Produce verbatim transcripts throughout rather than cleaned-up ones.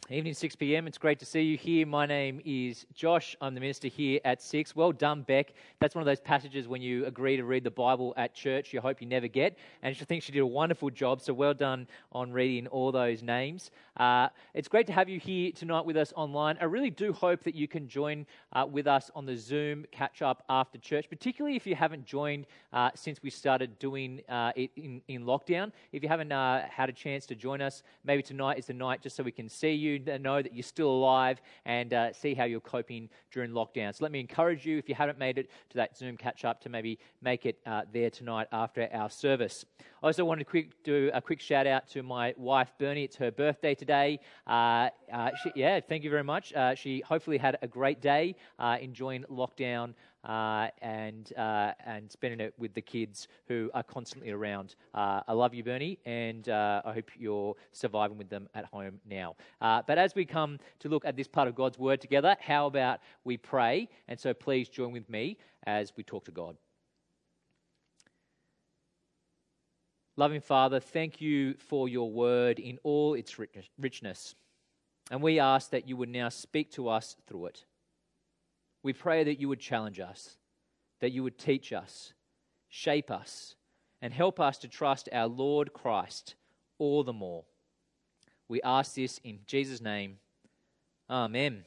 Evening, six p.m. It's great to see you here. My name is Josh. I'm the minister here at six. Well done, Beck. That's one of those passages when you agree to read the Bible at church, you hope you never get. And I think she did a wonderful job, so well done on reading all those names. Uh, it's great to have you here tonight with us online. I really do hope that you can join uh, with us on the Zoom catch-up after church, particularly if you haven't joined uh, since we started doing uh, it in, in lockdown. If you haven't uh, had a chance to join us, maybe tonight is the night just so we can see you, know that you're still alive, and uh, see how you're coping during lockdown. So let me encourage you, if you haven't made it to that Zoom catch-up, to maybe make it uh, there tonight after our service. I also wanted to quick, do a quick shout-out to my wife, Bernie. It's her birthday today. Uh, uh, she, yeah, thank you very much. Uh, she hopefully had a great day uh, enjoying lockdown Uh, and uh, and spending it with the kids who are constantly around. Uh, I love you, Bernie, and uh, I hope you're surviving with them at home now. Uh, but as we come to look at this part of God's Word together, how about we pray? And so please join with me as we talk to God. Loving Father, thank you for your Word in all its richness. And we ask that you would now speak to us through it. We pray that you would challenge us, that you would teach us, shape us, and help us to trust our Lord Christ all the more. We ask this in Jesus' name. Amen.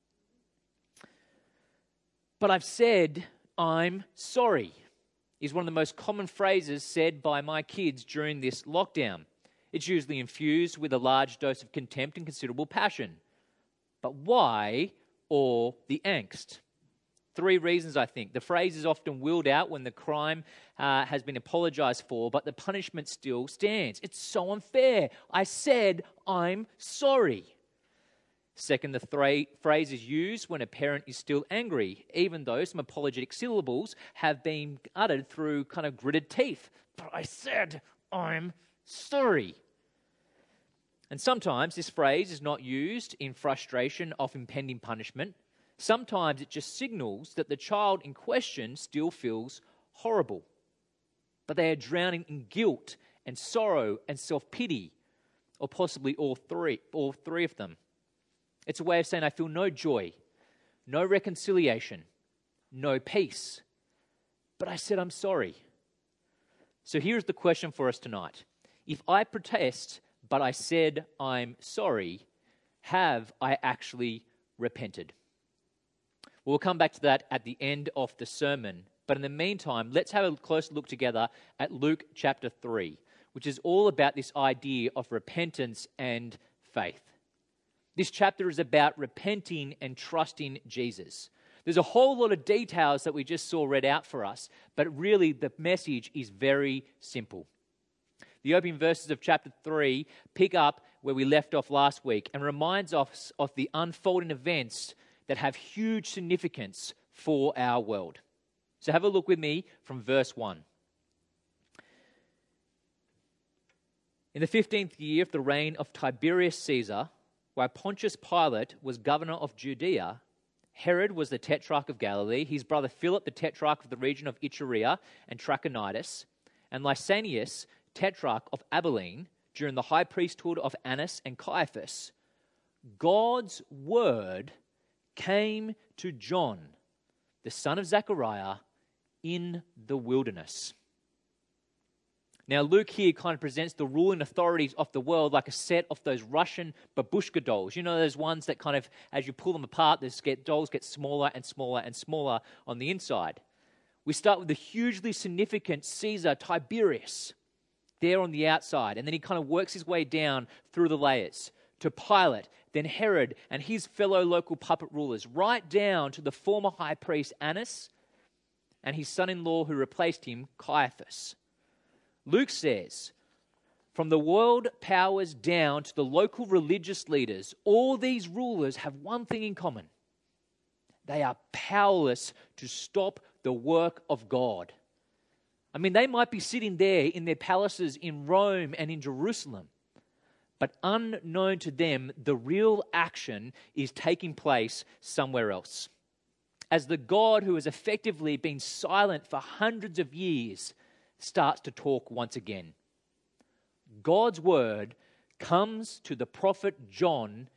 But I've said, I'm sorry, is one of the most common phrases said by my kids during this lockdown. It's usually infused with a large dose of contempt and considerable passion. But why all the angst? Three reasons, I think. The phrase is often wheeled out when the crime uh, has been apologized for, but the punishment still stands. It's so unfair. I said, I'm sorry. Second, the thra- phrase is used when a parent is still angry, even though some apologetic syllables have been uttered through kind of gritted teeth. But I said, I'm sorry. And sometimes this phrase is not used in frustration of impending punishment. Sometimes it just signals that the child in question still feels horrible, but they are drowning in guilt and sorrow and self-pity, or possibly all three, all three of them. It's a way of saying I feel no joy, no reconciliation, no peace, but I said I'm sorry. So here's the question for us tonight. If I protest, but I said I'm sorry, have I actually repented? We'll come back to that at the end of the sermon. But in the meantime, let's have a close look together at Luke chapter three, which is all about this idea of repentance and faith. This chapter is about repenting and trusting Jesus. There's a whole lot of details that we just saw read out for us, but really the message is very simple. The opening verses of chapter three pick up where we left off last week and reminds us of the unfolding events that have huge significance for our world. So have a look with me from verse one. In the fifteenth year of the reign of Tiberius Caesar, while Pontius Pilate was governor of Judea, Herod was the tetrarch of Galilee, his brother Philip the tetrarch of the region of Iturea and Trachonitis, and Lysanias, tetrarch of Abilene, during the high priesthood of Annas and Caiaphas. God's word came to John, the son of Zechariah, in the wilderness. Now, Luke here kind of presents the ruling authorities of the world like a set of those Russian babushka dolls. You know, those ones that kind of, as you pull them apart, those get, dolls get smaller and smaller and smaller on the inside. We start with the hugely significant Caesar Tiberius there on the outside, and then he kind of works his way down through the layers to Pilate, then Herod and his fellow local puppet rulers, right down to the former high priest Annas and his son-in-law who replaced him, Caiaphas. Luke says, from the world powers down to the local religious leaders, all these rulers have one thing in common. They are powerless to stop the work of God. I mean, they might be sitting there in their palaces in Rome and in Jerusalem, but unknown to them, the real action is taking place somewhere else. As the God who has effectively been silent for hundreds of years starts to talk once again. God's word comes to the prophet John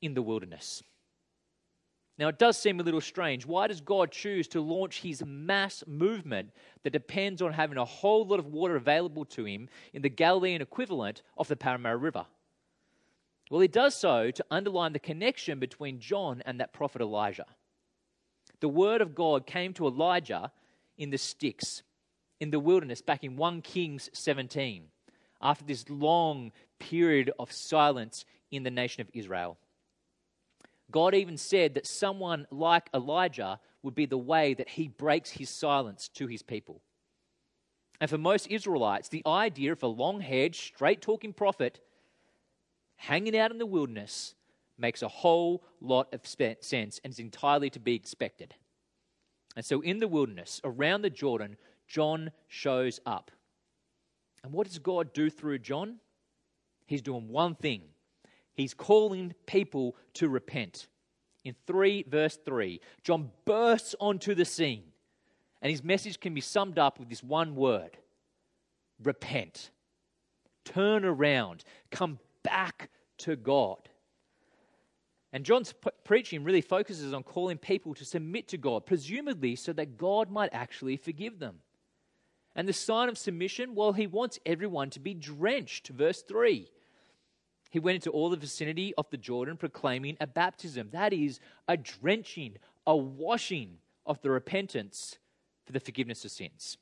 in the wilderness. Now, it does seem a little strange. Why does God choose to launch his mass movement that depends on having a whole lot of water available to him in the Galilean equivalent of the Parramatta River? Well, he does so to underline the connection between John and that prophet Elijah. The word of God came to Elijah in the sticks, in the wilderness, back in First Kings seventeen, after this long period of silence in the nation of Israel. God even said that someone like Elijah would be the way that he breaks his silence to his people. And for most Israelites, the idea of a long-haired, straight-talking prophet hanging out in the wilderness makes a whole lot of sense and is entirely to be expected. And so in the wilderness, around the Jordan, John shows up. And what does God do through John? He's doing one thing. He's calling people to repent. In three, verse three, John bursts onto the scene, and his message can be summed up with this one word: repent. Turn around. Come back to God. And John's p- preaching really focuses on calling people to submit to God, presumably so that God might actually forgive them. And the sign of submission, well, he wants everyone to be drenched. Verse three. He went into all the vicinity of the Jordan proclaiming a baptism. That is a drenching, a washing of the repentance for the forgiveness of sins.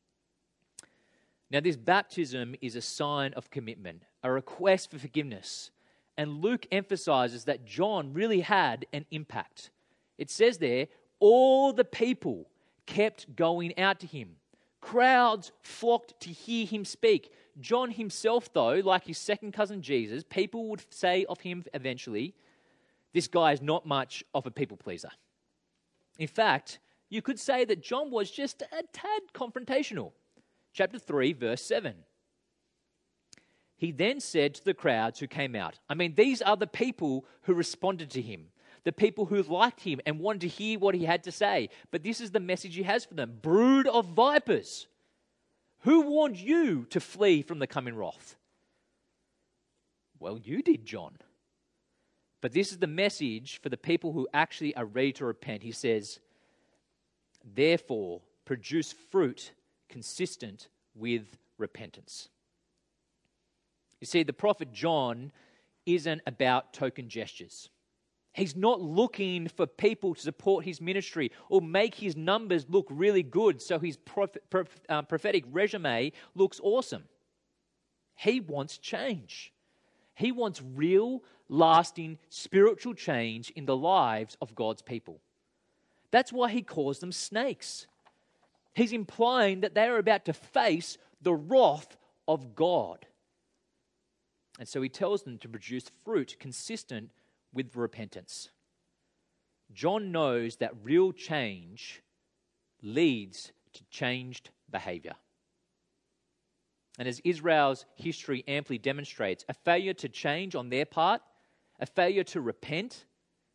Now, this baptism is a sign of commitment, a request for forgiveness. And Luke emphasizes that John really had an impact. It says there, all the people kept going out to him. Crowds flocked to hear him speak. John himself, though, like his second cousin Jesus, people would say of him eventually, this guy is not much of a people pleaser. In fact, you could say that John was just a tad confrontational. Chapter three, verse seven. He then said to the crowds who came out, I mean, these are the people who responded to him, the people who liked him and wanted to hear what he had to say. But this is the message he has for them. Brood of vipers. Who warned you to flee from the coming wrath? Well, you did, John. But this is the message for the people who actually are ready to repent. He says, therefore, produce fruit consistent with repentance. You see, the prophet John isn't about token gestures. He's not looking for people to support his ministry or make his numbers look really good so his prophet, uh, prophetic resume looks awesome. He wants change. He wants real, lasting, spiritual change in the lives of God's people. That's why he calls them snakes. He's implying that they are about to face the wrath of God. And so he tells them to produce fruit consistent with repentance. John knows that real change leads to changed behavior. And as Israel's history amply demonstrates, a failure to change on their part, a failure to repent,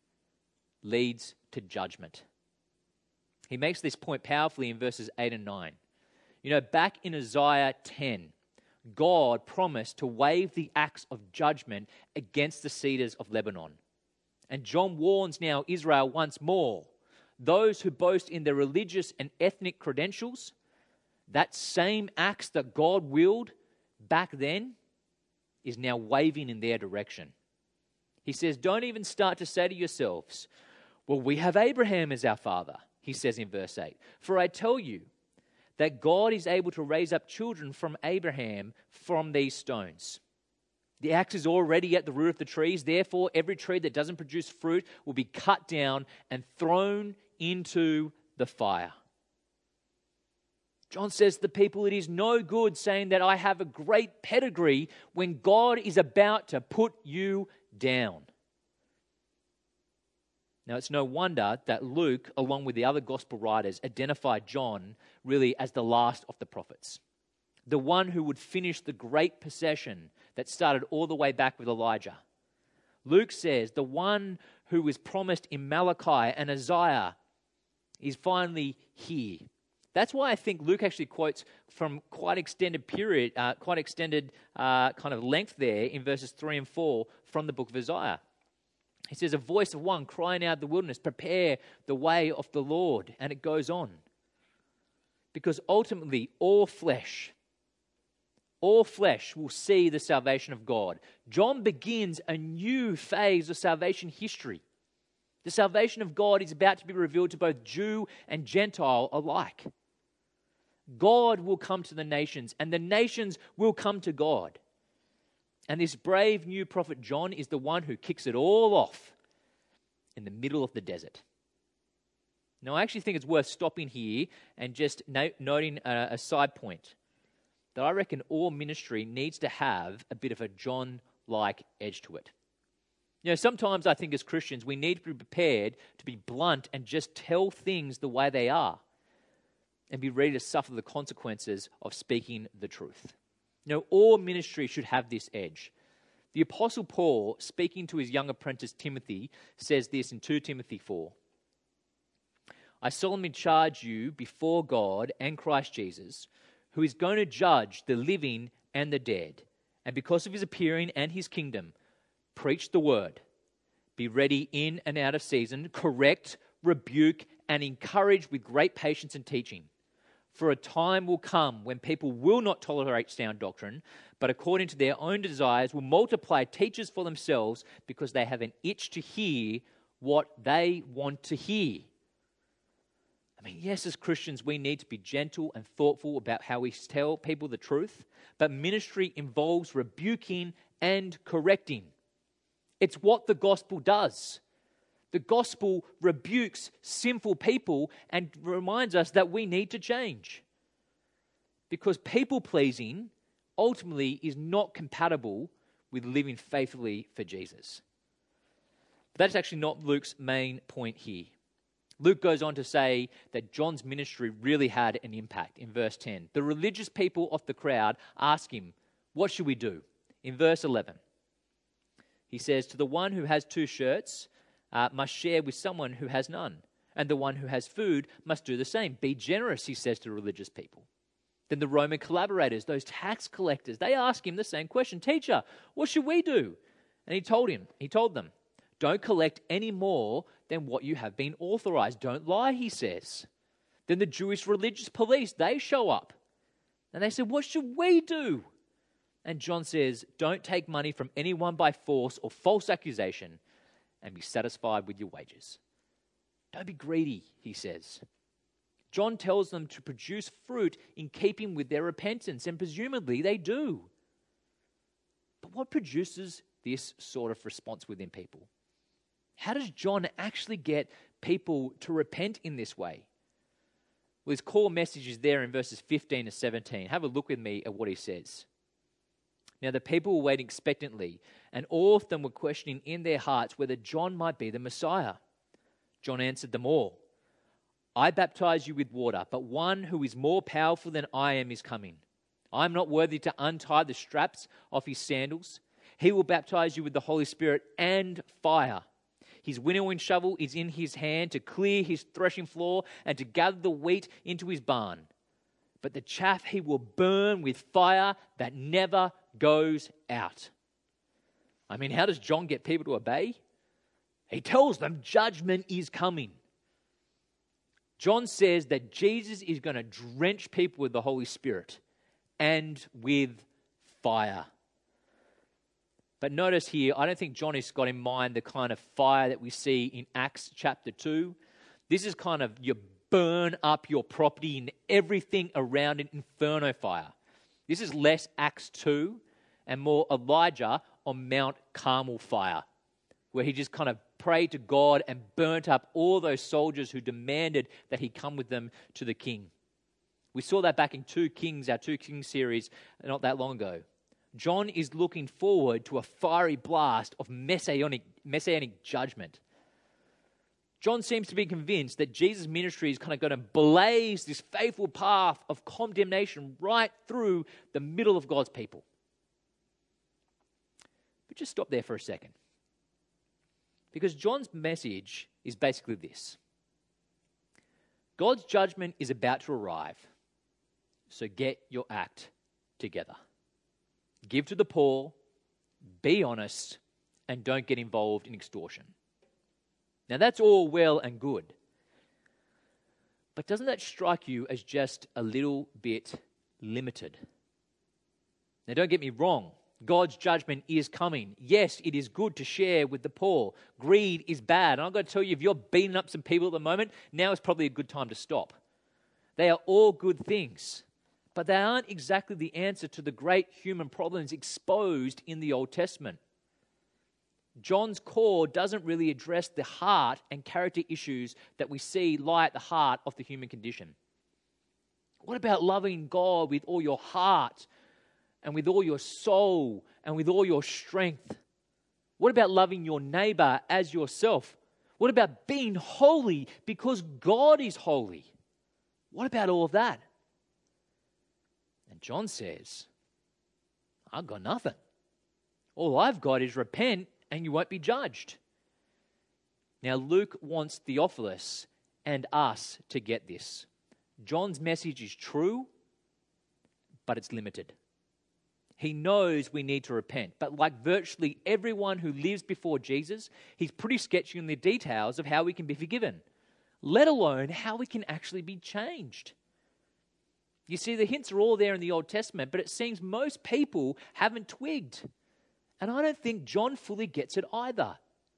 leads to judgment. He makes this point powerfully in verses eight and nine. You know, back in Isaiah ten, God promised to wave the axe of judgment against the cedars of Lebanon. And John warns now Israel once more. Those who boast in their religious and ethnic credentials, that same axe that God wielded back then is now waving in their direction. He says, don't even start to say to yourselves, well, we have Abraham as our father, he says in verse eight. For I tell you that God is able to raise up children from Abraham from these stones. The axe is already at the root of the trees. Therefore, every tree that doesn't produce fruit will be cut down and thrown into the fire. John says to the people, it is no good saying that I have a great pedigree when God is about to put you down. Now, it's no wonder that Luke, along with the other gospel writers, identified John really as the last of the prophets, the one who would finish the great procession that started all the way back with Elijah. Luke says the one who was promised in Malachi and Isaiah is finally here. That's why I think Luke actually quotes from quite extended period, uh, quite extended uh, kind of length there in verses three and four from the book of Isaiah. He says, a voice of one crying out in the wilderness, prepare the way of the Lord. And it goes on. Because ultimately, all flesh, all flesh will see the salvation of God. John begins a new phase of salvation history. The salvation of God is about to be revealed to both Jew and Gentile alike. God will come to the nations, and the nations will come to God. And this brave new prophet John is the one who kicks it all off in the middle of the desert. Now, I actually think it's worth stopping here and just no- noting a, a side point that I reckon all ministry needs to have a bit of a John-like edge to it. You know, sometimes I think as Christians we need to be prepared to be blunt and just tell things the way they are and be ready to suffer the consequences of speaking the truth. You know, all ministry should have this edge. The Apostle Paul, speaking to his young apprentice Timothy, says this in Second Timothy four. I solemnly charge you before God and Christ Jesus, who is going to judge the living and the dead, and because of his appearing and his kingdom, preach the word. Be ready in and out of season, correct, rebuke, and encourage with great patience and teaching. For a time will come when people will not tolerate sound doctrine, but according to their own desires will multiply teachers for themselves because they have an itch to hear what they want to hear. I mean, yes, as Christians, we need to be gentle and thoughtful about how we tell people the truth, but ministry involves rebuking and correcting. It's what the gospel does. The gospel rebukes sinful people and reminds us that we need to change. Because people-pleasing ultimately is not compatible with living faithfully for Jesus. But that's actually not Luke's main point here. Luke goes on to say that John's ministry really had an impact in verse ten. The religious people of the crowd ask him, what should we do? In verse eleven, he says, to the one who has two shirts uh, must share with someone who has none, and the one who has food must do the same. Be generous, he says to religious people. Then the Roman collaborators, those tax collectors, they ask him the same question. Teacher, what should we do? And he told him, he told them, don't collect any more than what you have been authorized. Don't lie, he says. Then the Jewish religious police, they show up. And they said, what should we do? And John says, don't take money from anyone by force or false accusation and be satisfied with your wages. Don't be greedy, he says. John tells them to produce fruit in keeping with their repentance, and presumably they do. But what produces this sort of response within people? How does John actually get people to repent in this way? Well, his core message is there in verses fifteen to seventeen. Have a look with me at what he says. Now the people were waiting expectantly, and all of them were questioning in their hearts whether John might be the Messiah. John answered them all, I baptize you with water, but one who is more powerful than I am is coming. I am not worthy to untie the straps of his sandals. He will baptize you with the Holy Spirit and fire. His winnowing shovel is in his hand to clear his threshing floor and to gather the wheat into his barn. But the chaff he will burn with fire that never goes out. I mean, how does John get people to obey? He tells them judgment is coming. John says that Jesus is going to drench people with the Holy Spirit and with fire. But notice here, I don't think John has got in mind the kind of fire that we see in Acts chapter two. This is kind of you burn up your property and everything around it, inferno fire. This is less Acts two and more Elijah on Mount Carmel fire, where he just kind of prayed to God and burnt up all those soldiers who demanded that he come with them to the king. We saw that back in two Kings, our two Kings series, not that long ago. John is looking forward to a fiery blast of messianic, messianic judgment. John seems to be convinced that Jesus' ministry is kind of going to blaze this faithful path of condemnation right through the middle of God's people. But just stop there for a second. Because John's message is basically this. God's judgment is about to arrive, so get your act together. Give to the poor, be honest, and don't get involved in extortion. Now that's all well and good. But doesn't that strike you as just a little bit limited? Now don't get me wrong. God's judgment is coming. Yes, it is good to share with the poor. Greed is bad. And I've got to tell you, if you're beating up some people at the moment, now is probably a good time to stop. They are all good things. But they aren't exactly the answer to the great human problems exposed in the Old Testament. John's call doesn't really address the heart and character issues that we see lie at the heart of the human condition. What about loving God with all your heart and with all your soul and with all your strength? What about loving your neighbor as yourself? What about being holy because God is holy? What about all of that? And John says, I've got nothing. All I've got is repent and you won't be judged. Now, Luke wants Theophilus and us to get this. John's message is true, but it's limited. He knows we need to repent, but like virtually everyone who lives before Jesus, he's pretty sketchy in the details of how we can be forgiven, let alone how we can actually be changed. You see, the hints are all there in the Old Testament, but it seems most people haven't twigged. And I don't think John fully gets it either.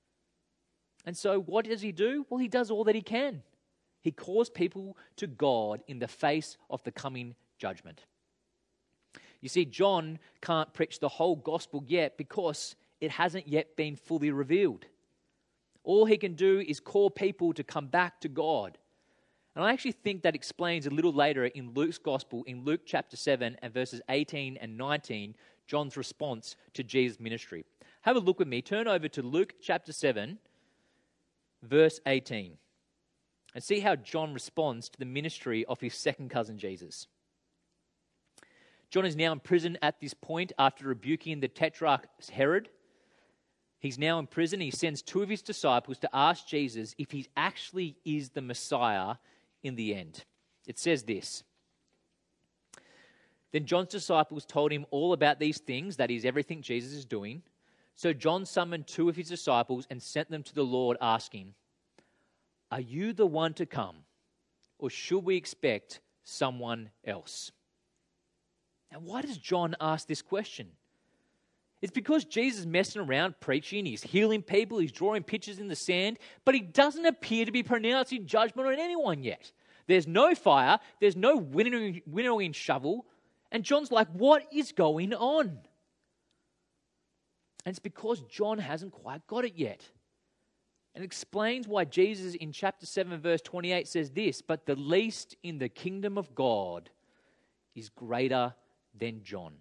And so what does he do? Well, he does all that he can. He calls people to God in the face of the coming judgment. You see, John can't preach the whole gospel yet because it hasn't yet been fully revealed. All he can do is call people to come back to God. And I actually think that explains a little later in Luke's gospel, in Luke chapter seven and verses eighteen and nineteen, John's response to Jesus' ministry. Have a look with me. Turn over to Luke chapter seven, verse eighteen, and see how John responds to the ministry of his second cousin Jesus. John is now in prison at this point after rebuking the tetrarch Herod. He's now in prison. He sends two of his disciples to ask Jesus if he actually is the Messiah in the end. It says this. Then John's disciples told him all about these things, that is, everything Jesus is doing. So John summoned two of his disciples and sent them to the Lord, asking, "Are you the one to come, or should we expect someone else?" Now, why does John ask this question? It's because Jesus is messing around preaching, he's healing people, he's drawing pictures in the sand, but he doesn't appear to be pronouncing judgment on anyone yet. There's no fire, there's no winnowing, winnowing shovel, and John's like, what is going on? And it's because John hasn't quite got it yet. And it explains why Jesus in chapter seven verse twenty-eight says this, "But the least in the kingdom of God is greater than John."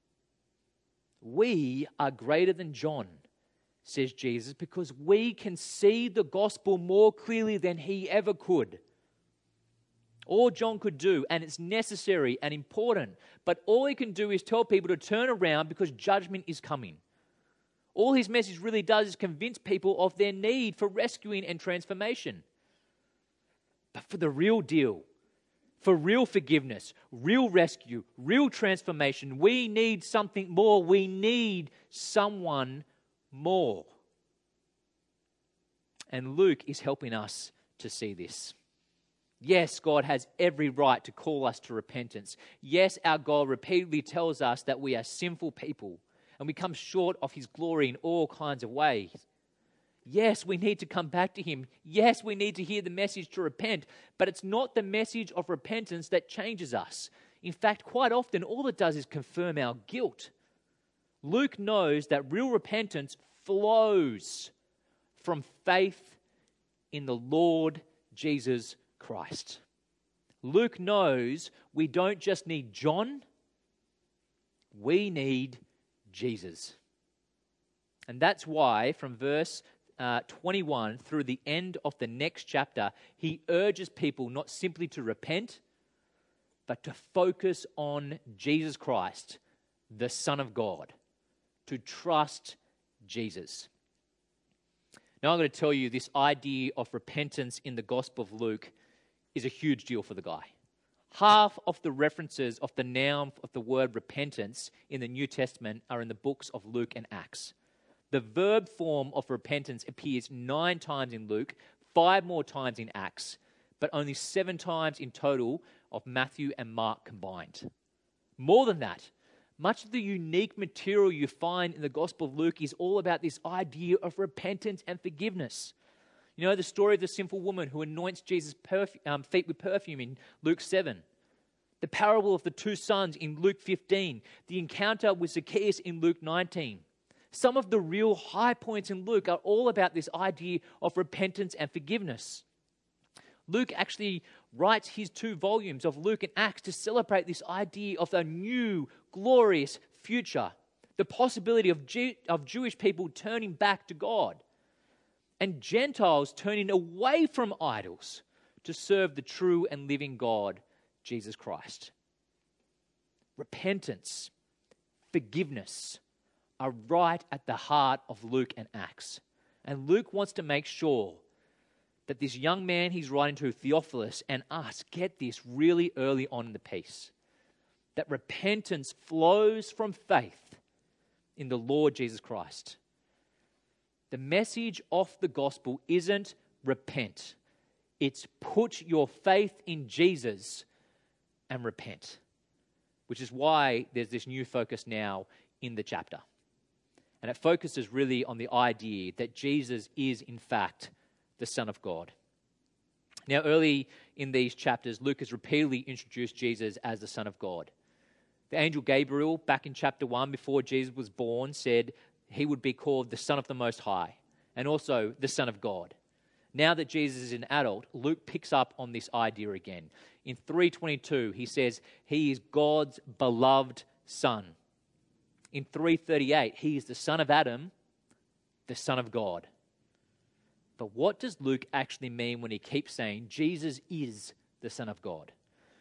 We are greater than John, says Jesus, because we can see the gospel more clearly than he ever could. All John could do, and it's necessary and important, but all he can do is tell people to turn around because judgment is coming. All his message really does is convince people of their need for rescuing and transformation. But for the real deal, for real forgiveness, real rescue, real transformation, we need something more. We need someone more. And Luke is helping us to see this. Yes, God has every right to call us to repentance. Yes, our God repeatedly tells us that we are sinful people and we come short of his glory in all kinds of ways. Yes, we need to come back to him. Yes, we need to hear the message to repent, but it's not the message of repentance that changes us. In fact, quite often, all it does is confirm our guilt. Luke knows that real repentance flows from faith in the Lord Jesus Christ. Luke knows we don't just need John, we need Jesus. And that's why from verse uh, twenty-one through the end of the next chapter, he urges people not simply to repent, but to focus on Jesus Christ, the Son of God, to trust Jesus. Now I'm going to tell you this idea of repentance in the Gospel of Luke is a huge deal for the guy. Half of the references of the noun of the word repentance in the New Testament are in the books of Luke and Acts. The verb form of repentance appears nine times in Luke, five more times in Acts, but only seven times in total of Matthew and Mark combined. More than that, much of the unique material you find in the Gospel of Luke is all about this idea of repentance and forgiveness. You know, the story of the sinful woman who anoints Jesus' perf- um, feet with perfume in Luke seven. The parable of the two sons in Luke fifteen. The encounter with Zacchaeus in Luke nineteen. Some of the real high points in Luke are all about this idea of repentance and forgiveness. Luke actually writes his two volumes of Luke and Acts to celebrate this idea of a new, glorious future. The possibility of, Jew- of Jewish people turning back to God and Gentiles turning away from idols to serve the true and living God, Jesus Christ. Repentance, forgiveness are right at the heart of Luke and Acts. And Luke wants to make sure that this young man he's writing to, Theophilus, and us get this really early on in the piece. That repentance flows from faith in the Lord Jesus Christ. The message of the gospel isn't repent. It's put your faith in Jesus and repent. Which is why there's this new focus now in the chapter. And it focuses really on the idea that Jesus is, in fact, the Son of God. Now, early in these chapters, Luke has repeatedly introduced Jesus as the Son of God. The angel Gabriel, back in chapter one, before Jesus was born, said he would be called the Son of the Most High, and also the Son of God. Now that Jesus is an adult, Luke picks up on this idea again. In three twenty-two, he says he is God's beloved Son. In three thirty-eight, he is the son of Adam, the Son of God. But what does Luke actually mean when he keeps saying Jesus is the Son of God?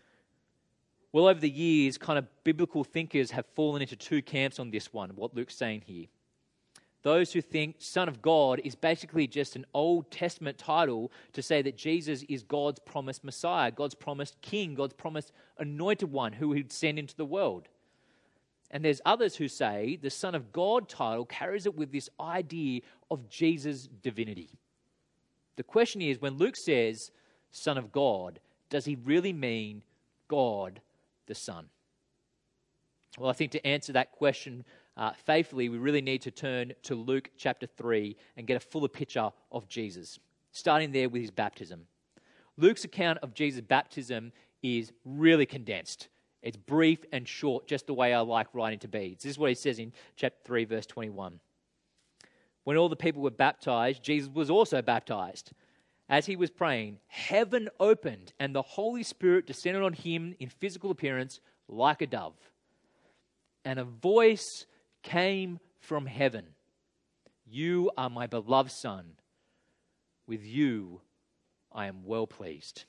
Well, over the years, kind of biblical thinkers have fallen into two camps on this one, what Luke's saying here. Those who think Son of God is basically just an Old Testament title to say that Jesus is God's promised Messiah, God's promised King, God's promised anointed one who he'd send into the world. And there's others who say the Son of God title carries it with this idea of Jesus' divinity. The question is, when Luke says Son of God, does he really mean God the Son? Well, I think to answer that question uh, faithfully, we really need to turn to Luke chapter three and get a fuller picture of Jesus, starting there with his baptism. Luke's account of Jesus' baptism is really condensed. It's brief and short, just the way I like writing to be. This is what he says in chapter three, verse twenty-one. When all the people were baptized, Jesus was also baptized. As he was praying, heaven opened and the Holy Spirit descended on him in physical appearance like a dove. And a voice came from heaven. You are my beloved Son. With you I am well pleased.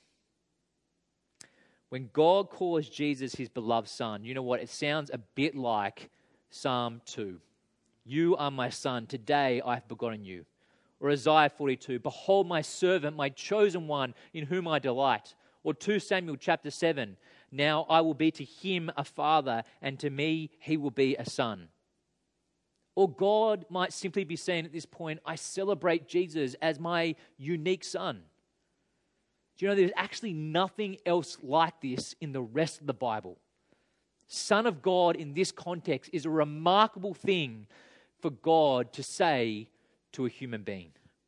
When God calls Jesus his beloved Son, you know what? It sounds a bit like Psalm two. You are my Son. Today I have begotten you. Or Isaiah forty-two. Behold my servant, my chosen one, in whom I delight. Or two Samuel chapter seven. Now I will be to him a father, and to me he will be a son. Or God might simply be saying at this point, I celebrate Jesus as my unique Son. Do you know there's actually nothing else like this in the rest of the Bible? Son of God in this context is a remarkable thing for God to say to a human being.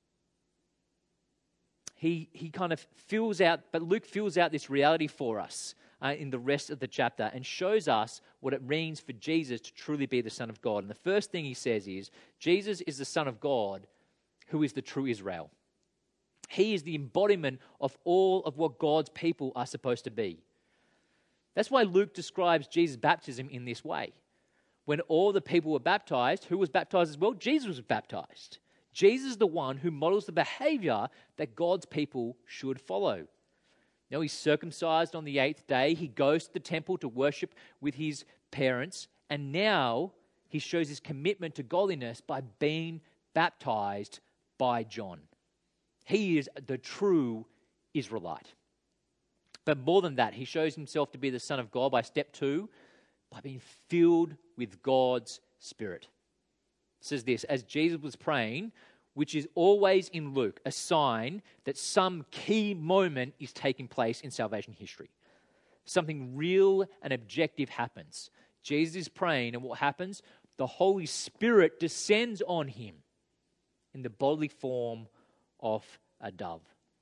He, he kind of fills out, but Luke fills out this reality for us uh, in the rest of the chapter and shows us what it means for Jesus to truly be the Son of God. And the first thing he says is, Jesus is the Son of God who is the true Israel. He is the embodiment of all of what God's people are supposed to be. That's why Luke describes Jesus' baptism in this way. When all the people were baptized, who was baptized as well? Jesus was baptized. Jesus is the one who models the behavior that God's people should follow. Now, he's circumcised on the eighth day. He goes to the temple to worship with his parents. And now he shows his commitment to godliness by being baptized by John. He is the true Israelite. But more than that, he shows himself to be the Son of God by step two, by being filled with God's Spirit. says this, as Jesus was praying, which is always in Luke a sign that some key moment is taking place in salvation history. Something real and objective happens. Jesus is praying, and what happens? The Holy Spirit descends on him in the bodily form of a dove.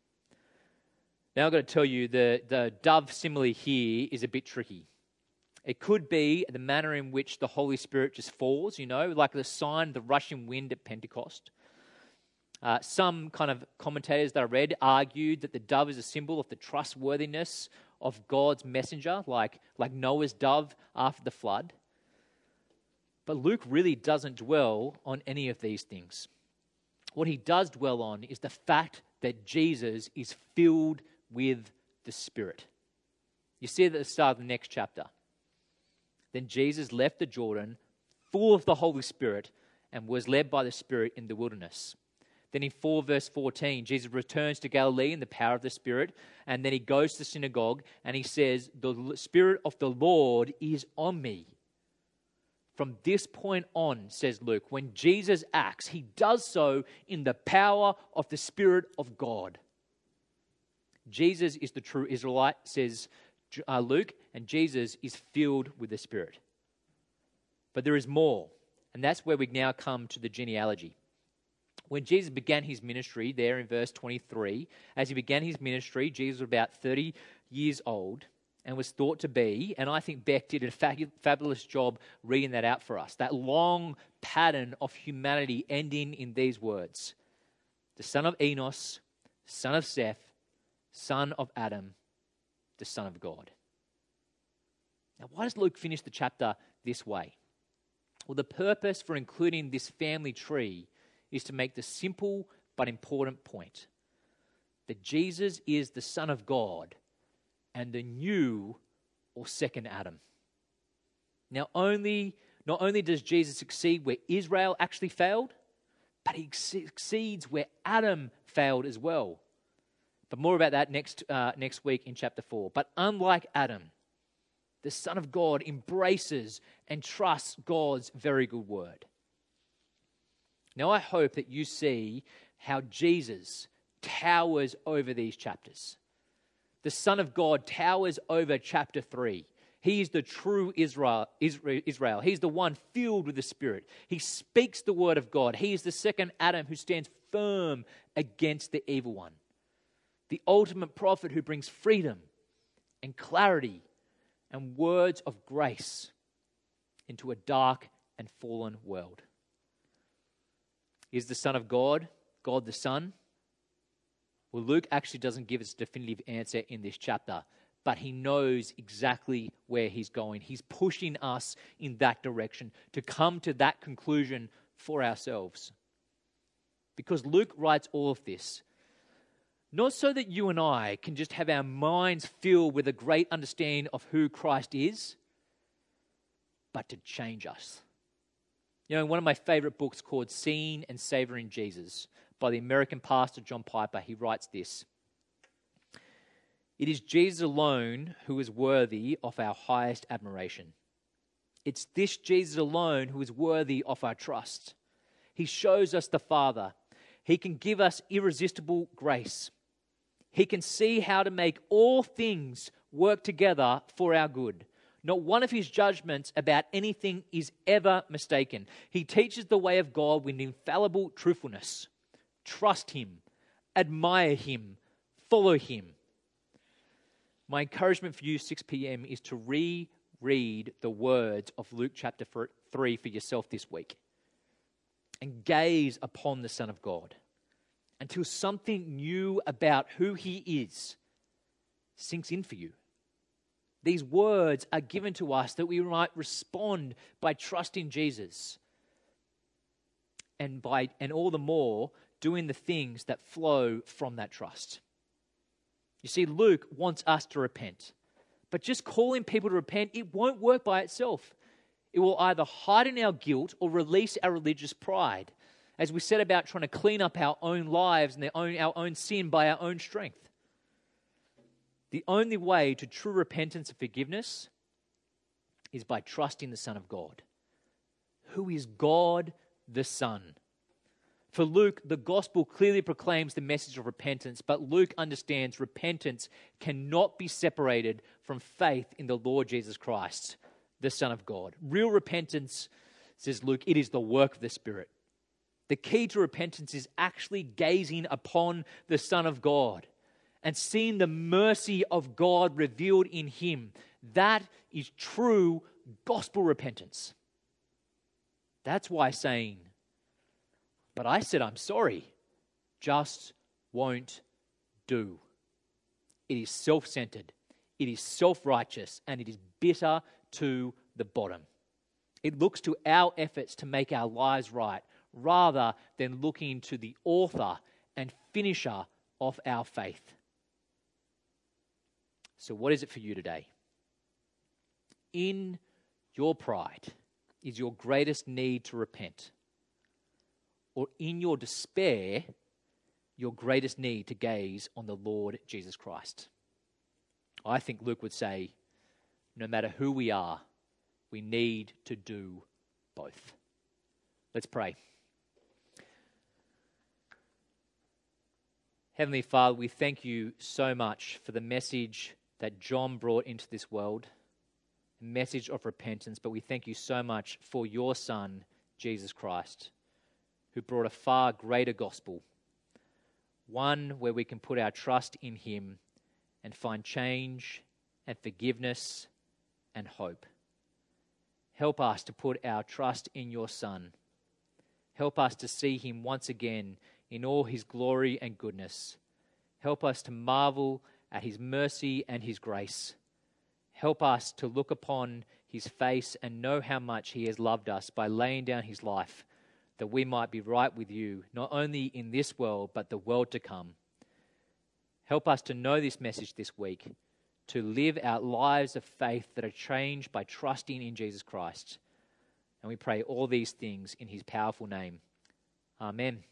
Now I've got to tell you, the, the dove simile here is a bit tricky. It could be the manner in which the Holy Spirit just falls, you know, like the sign of the rushing wind at Pentecost. Uh, some kind of commentators that I read argued that the dove is a symbol of the trustworthiness of God's messenger, like, like Noah's dove after the flood. But Luke really doesn't dwell on any of these things. What he does dwell on is the fact that Jesus is filled with the Spirit. You see it at the start of the next chapter. Then Jesus left the Jordan full of the Holy Spirit and was led by the Spirit in the wilderness. Then in four verse fourteen, Jesus returns to Galilee in the power of the Spirit, and then he goes to the synagogue and he says, "The Spirit of the Lord is on me." From this point on, says Luke, when Jesus acts, he does so in the power of the Spirit of God. Jesus is the true Israelite, says uh, Luke, and Jesus is filled with the Spirit. But there is more, and that's where we now come to the genealogy. When Jesus began his ministry, there in verse twenty-three, as he began his ministry, Jesus was about thirty years old and was thought to be, and I think Beck did a fabulous job reading that out for us, that long pattern of humanity ending in these words: the son of Enos, son of Seth, son of Adam, the Son of God. Now, why does Luke finish the chapter this way? Well, the purpose for including this family tree is to make the simple but important point that Jesus is the Son of God and the new or second Adam. Now, only not only does Jesus succeed where Israel actually failed, but he succeeds where Adam failed as well. But more about that next uh, next week in chapter four. But unlike Adam, the Son of God embraces and trusts God's very good word. Now I hope that you see how Jesus towers over these chapters. The Son of God towers over chapter three. He is the true Israel, Israel. He's the one filled with the Spirit. He speaks the word of God. He is the second Adam who stands firm against the evil one. The ultimate prophet who brings freedom and clarity and words of grace into a dark and fallen world. Is the Son of God, God the Son? Well, Luke actually doesn't give us a definitive answer in this chapter, but he knows exactly where he's going. He's pushing us in that direction to come to that conclusion for ourselves. Because Luke writes all of this not so that you and I can just have our minds filled with a great understanding of who Christ is, but to change us. You know, in one of my favorite books called Seeing and Savoring Jesus by the American pastor John Piper, he writes this: "It is Jesus alone who is worthy of our highest admiration. It's this Jesus alone who is worthy of our trust. He shows us the Father. He can give us irresistible grace. He can see how to make all things work together for our good. Not one of his judgments about anything is ever mistaken. He teaches the way of God with infallible truthfulness. Trust him, admire him, follow him." My encouragement for you, six p.m., is to reread the words of Luke chapter three for yourself this week and gaze upon the Son of God until something new about who he is sinks in for you. These words are given to us that we might respond by trusting Jesus and by and all the more doing the things that flow from that trust. You see, Luke wants us to repent, but just calling people to repent, it won't work by itself. It will either heighten our guilt or release our religious pride as we set about trying to clean up our own lives and their own, our own sin by our own strength. The only way to true repentance and forgiveness is by trusting the Son of God, who is God the Son. For Luke, the gospel clearly proclaims the message of repentance, but Luke understands repentance cannot be separated from faith in the Lord Jesus Christ, the Son of God. Real repentance, says Luke, it is the work of the Spirit. The key to repentance is actually gazing upon the Son of God and seeing the mercy of God revealed in him. That is true gospel repentance. That's why saying, "But I said I'm sorry," just won't do. It is self-centered, it is self-righteous, and it is bitter to the bottom. It looks to our efforts to make our lives right, rather than looking to the author and finisher of our faith. So what is it for you today? In your pride is your greatest need to repent, or in your despair, your greatest need to gaze on the Lord Jesus Christ? I think Luke would say, no matter who we are, we need to do both. Let's pray. Heavenly Father, we thank you so much for the message that John brought into this world, a message of repentance, but we thank you so much for your Son, Jesus Christ, who brought a far greater gospel, one where we can put our trust in him and find change and forgiveness and hope. Help us to put our trust in your Son. Help us to see him once again in all his glory and goodness. Help us to marvel at his mercy and his grace. Help us to look upon his face and know how much he has loved us by laying down his life, that we might be right with you, not only in this world, but the world to come. Help us to know this message this week, to live out lives of faith that are changed by trusting in Jesus Christ. And we pray all these things in his powerful name. Amen.